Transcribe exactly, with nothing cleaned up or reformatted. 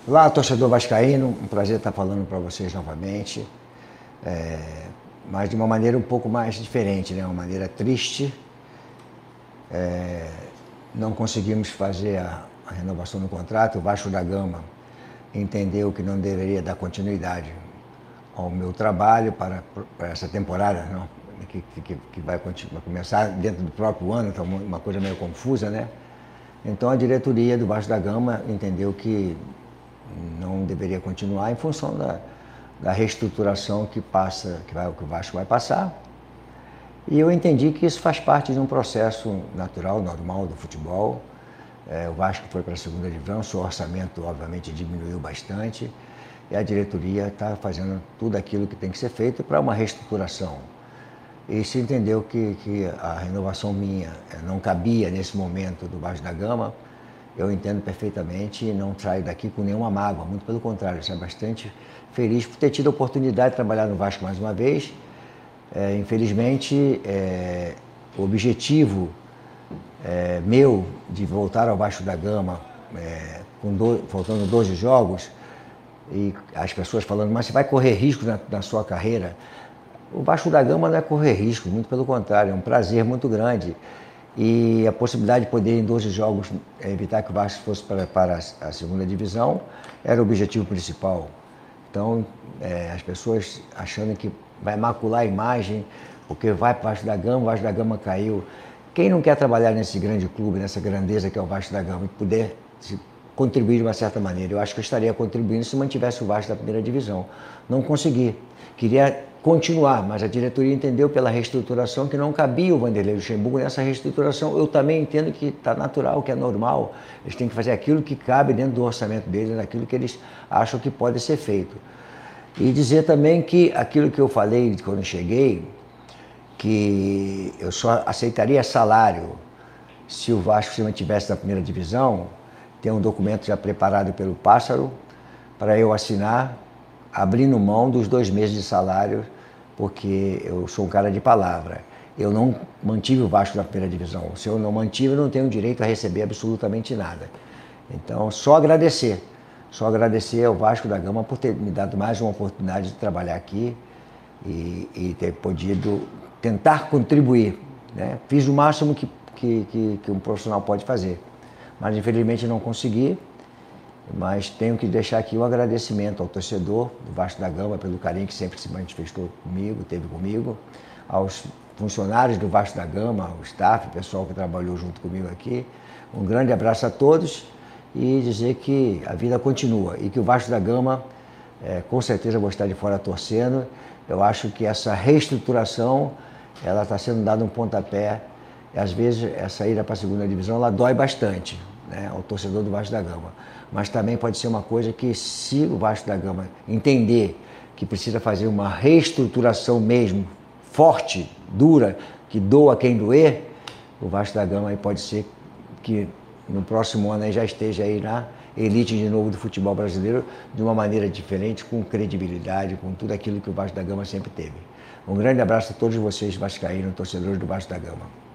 Olá, torcedor vascaíno, um prazer estar falando para vocês novamente, é, mas de uma maneira um pouco mais diferente, né? Uma maneira triste. É, não conseguimos fazer a, a renovação do contrato. O Vasco da Gama entendeu que não deveria dar continuidade ao meu trabalho para, para essa temporada, não, que, que, que vai, vai começar dentro do próprio ano, então uma coisa meio confusa, né? Então a diretoria do Vasco da Gama entendeu que não deveria continuar em função da, da reestruturação que passa, que, vai, que o Vasco vai passar. E eu entendi que isso faz parte de um processo natural, normal do futebol. É, o Vasco foi para a segunda divisão, seu orçamento obviamente diminuiu bastante e a diretoria está fazendo tudo aquilo que tem que ser feito para uma reestruturação. E se entendeu que, que a renovação minha não cabia nesse momento do Vasco da Gama. Eu entendo perfeitamente e não saio daqui com nenhuma mágoa, muito pelo contrário, eu saio bastante feliz por ter tido a oportunidade de trabalhar no Vasco mais uma vez. É, infelizmente, é, o objetivo é, meu de voltar ao Vasco da Gama, é, com do, faltando doze jogos, e as pessoas falando, mas você vai correr risco na, na sua carreira? O Vasco da Gama não é correr risco, muito pelo contrário, é um prazer muito grande. E a possibilidade de poder, em doze jogos, evitar que o Vasco fosse para, para a segunda divisão era o objetivo principal. Então, é, as pessoas achando que vai macular a imagem, porque vai para o Vasco da Gama, o Vasco da Gama caiu. Quem não quer trabalhar nesse grande clube, nessa grandeza que é o Vasco da Gama, e poder contribuir de uma certa maneira? Eu acho que eu estaria contribuindo se mantivesse o Vasco da primeira divisão. Não consegui. Queria continuar, mas a diretoria entendeu pela reestruturação que não cabia o Vanderlei Luxemburgo nessa reestruturação. Eu também entendo que está natural, que é normal. Eles têm que fazer aquilo que cabe dentro do orçamento deles, naquilo que eles acham que pode ser feito. E dizer também que aquilo que eu falei quando cheguei, que eu só aceitaria salário se o Vasco se mantivesse na primeira divisão. Tem um documento já preparado pelo Pássaro para eu assinar, abrindo mão dos dois meses de salário, porque eu sou um cara de palavra. Eu não mantive o Vasco na primeira divisão. Se eu não mantive, eu não tenho direito a receber absolutamente nada. Então, só agradecer. Só agradecer ao Vasco da Gama por ter me dado mais uma oportunidade de trabalhar aqui e, e ter podido tentar contribuir, né? Fiz o máximo que, que, que, que um profissional pode fazer, mas infelizmente não consegui. Mas tenho que deixar aqui um agradecimento ao torcedor do Vasco da Gama pelo carinho que sempre se manifestou comigo, teve comigo, aos funcionários do Vasco da Gama, ao staff, o pessoal que trabalhou junto comigo aqui. Um grande abraço a todos e dizer que a vida continua e que o Vasco da Gama, é, com certeza vou estar de fora torcendo. Eu acho que essa reestruturação, ela está sendo dada um pontapé e às vezes essa ida para a segunda divisão, ela dói bastante, né, ao torcedor do Vasco da Gama. Mas também pode ser uma coisa que, se o Vasco da Gama entender que precisa fazer uma reestruturação mesmo, forte, dura, que doa quem doer, o Vasco da Gama aí pode ser que no próximo ano aí já esteja aí na elite de novo do futebol brasileiro, de uma maneira diferente, com credibilidade, com tudo aquilo que o Vasco da Gama sempre teve. Um grande abraço a todos vocês vascaínos, torcedores do Vasco da Gama.